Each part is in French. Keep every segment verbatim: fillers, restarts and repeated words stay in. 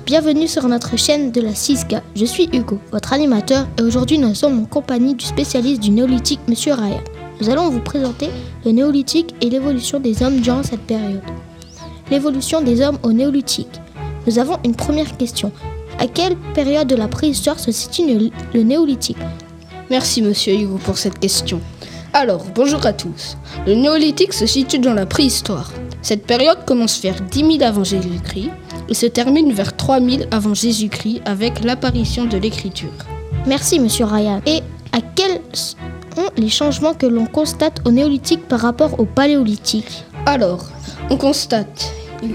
Bienvenue sur notre chaîne de la six K. Je suis Hugo, votre animateur, et aujourd'hui nous sommes en compagnie du spécialiste du néolithique, Monsieur Ryan. Nous allons vous présenter le néolithique et l'évolution des hommes durant cette période. L'évolution des hommes au néolithique. Nous avons une première question. À quelle période de la préhistoire se situe le néolithique ? Merci Monsieur Hugo pour cette question. Alors, bonjour à tous. Le néolithique se situe dans la préhistoire. Cette période commence vers dix mille avant Jésus-Christ et se termine vers trois mille avant Jésus-Christ avec l'apparition de l'écriture. Merci Monsieur Ryan. Et à quels sont les changements que l'on constate au néolithique par rapport au paléolithique ? Alors, on constate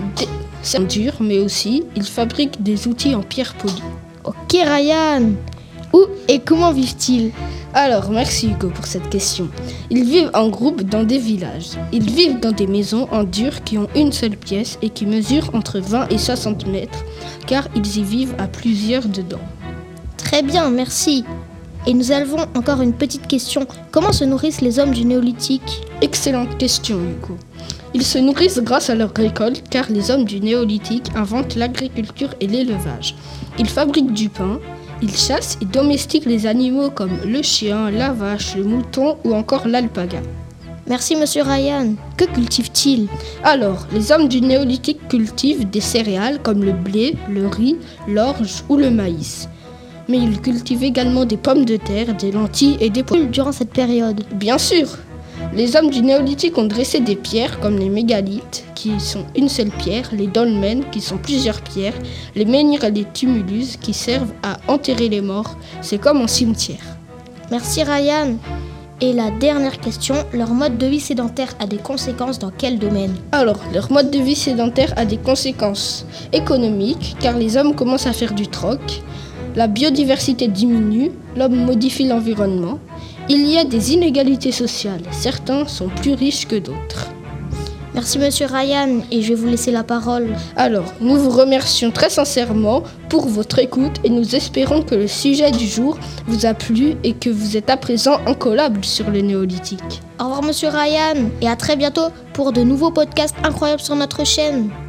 c'est dur, mais aussi ils fabriquent des outils en pierre polie. Ok Ryan. Où et comment vivent-ils ? Alors, merci Hugo pour cette question. Ils vivent en groupe dans des villages. Ils vivent dans des maisons en dur qui ont une seule pièce et qui mesurent entre vingt et soixante mètres, car ils y vivent à plusieurs dedans. Très bien, merci. Et nous avons encore une petite question. Comment se nourrissent les hommes du néolithique ? Excellente question Hugo. Ils se nourrissent grâce à leur récolte, car les hommes du néolithique inventent l'agriculture et l'élevage. Ils fabriquent du pain. Ils chassent et domestiquent les animaux comme le chien, la vache, le mouton ou encore l'alpaga. Merci Monsieur Ryan. Que cultivent-ils ? Alors, les hommes du néolithique cultivent des céréales comme le blé, le riz, l'orge ou le maïs. Mais ils cultivent également des pommes de terre, des lentilles et des pois. Durant cette période ? Bien sûr. Les hommes du néolithique ont dressé des pierres comme les mégalithes, qui sont une seule pierre, les dolmens, qui sont plusieurs pierres, les menhirs et les tumulus, qui servent à enterrer les morts. C'est comme un cimetière. Merci Ryan. Et la dernière question, leur mode de vie sédentaire a des conséquences dans quel domaine ? Alors, leur mode de vie sédentaire a des conséquences économiques, car les hommes commencent à faire du troc, la biodiversité diminue, l'homme modifie l'environnement. Il y a des inégalités sociales, certains sont plus riches que d'autres. Merci Monsieur Ryan, et je vais vous laisser la parole. Alors, nous vous remercions très sincèrement pour votre écoute et nous espérons que le sujet du jour vous a plu et que vous êtes à présent incollable sur le néolithique. Au revoir Monsieur Ryan, et à très bientôt pour de nouveaux podcasts incroyables sur notre chaîne.